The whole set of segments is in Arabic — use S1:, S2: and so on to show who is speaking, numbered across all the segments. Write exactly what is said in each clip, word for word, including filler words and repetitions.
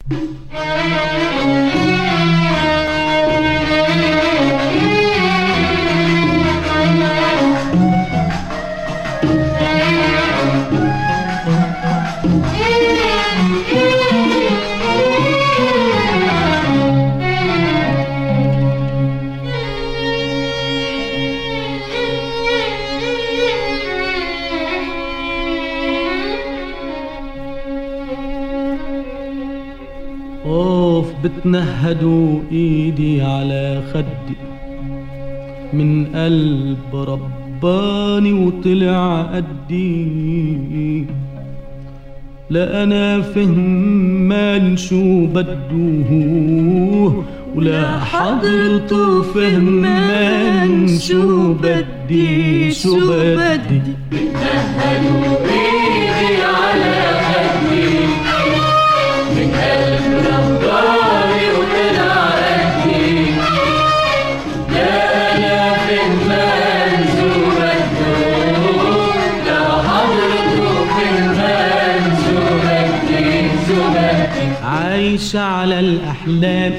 S1: بتنهدوا ايدي على خدي من قلب رباني وطلع قدي. لا انا فهمان شو بدوه ولا حضرته فهمان شو بدي شو بدي.
S2: بتنهدوا ايدي على خدي من قلب رباني وطلع قدي. لا انا فهمان شو بدوه لا حضرته فهمان شو بدي شو بدي.
S1: عايشة على الأحلام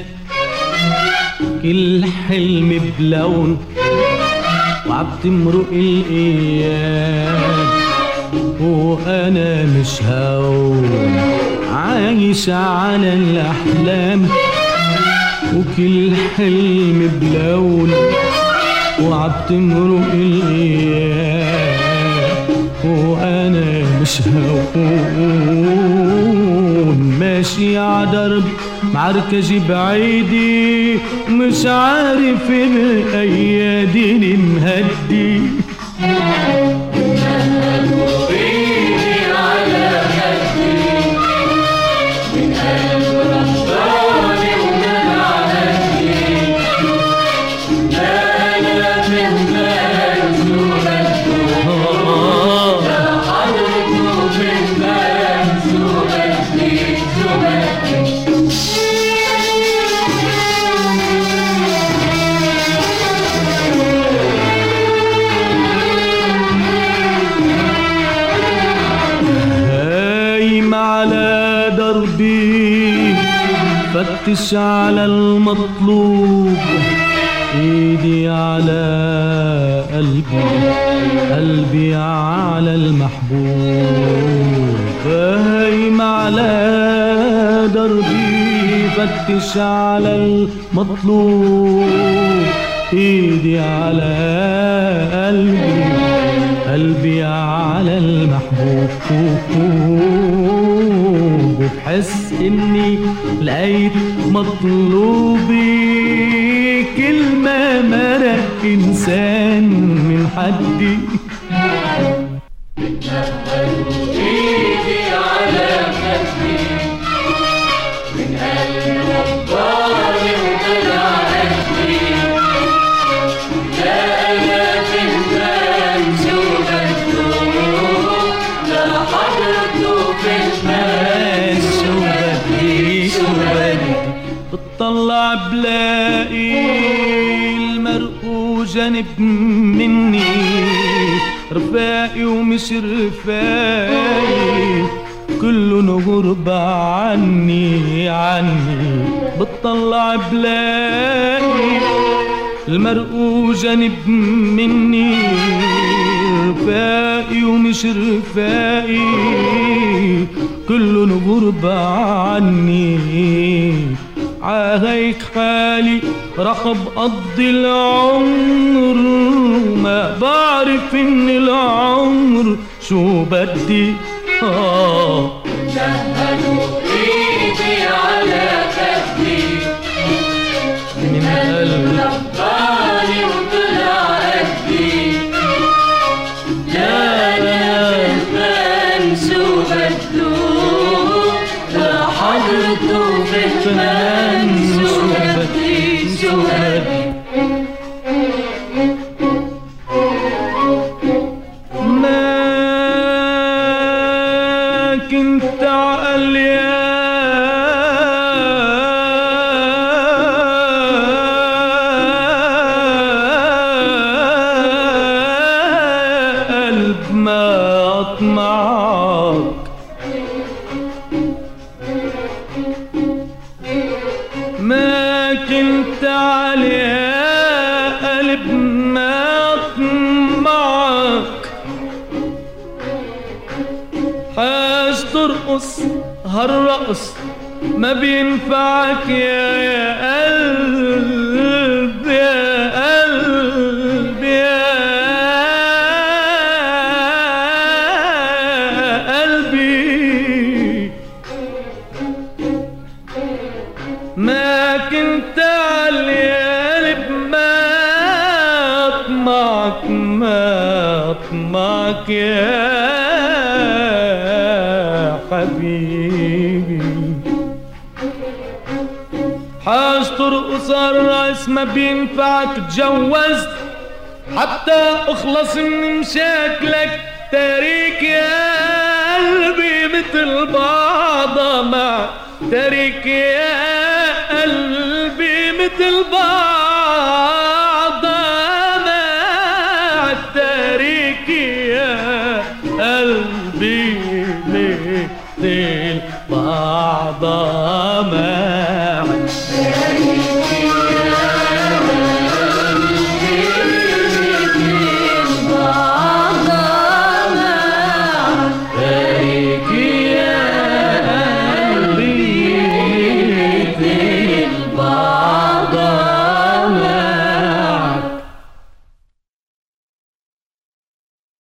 S1: كل حلم بلون وعبتمرق الأيام وأنا مش هون. عايشة على الأحلام وكل حلم بلون وعبتمرق الأيام وأنا مش هون. ماشي عدرب معركجي بعيدي مش عارف الأيادي المهدي.
S2: بتنهدوا ايدي على خدي من قلب رباني وطلع قدي. لا انا فهمان شو بدوه لا حضرته فهمان شو بدي شو بدي.
S1: على دربي فتش على المطلوب ايدي على قلبي قلبي على المحبوب. هايم على دربي فتش على المطلوب ايدي على قلبي قلبي على المحبوب. وبحس اني لقيت مطلوبي كل ما مرق انسان من حدي.
S2: بتنهدوا ايدي على خدي من قلب رباني وطلع قدي. لا انا فهمان شو بدوه لا حضرته فهمان شو بدي شو بدي.
S1: بتطلع بلاقي المرء جنب مني رفاقي ومش رفاقي كله غربة عني عني. بتطلع بلاقي المرء جنب مني رفاقي ومش رفاقي كله غربة عني. عهيك حالي راح بقضي العمر ما بعرف ان العمر شو بدي. آه
S2: بتنهدوا ايدي على خدي من قلب رباني وطلع قدي. لا انا فهمان شو بدوه لا حضرته فهمان شو بدي شو بدي.
S1: ما كنت عقل يا قلب ما أطمعك لكن تعال يا قلب ما اطمعك، عايز ترقص هالرقص ما بينفعك يا يا قلب يا قلب يا قلبي. ما كنت على قلب ما اطمعك ما اطمعك يا حبيبي. حاج ترقص الرقص ما بينفعك، تجوزت حتى اخلص من مشاكلك، تاريك يا قلبي مثل بعضها مع تاريك يا قلبي مثل بعض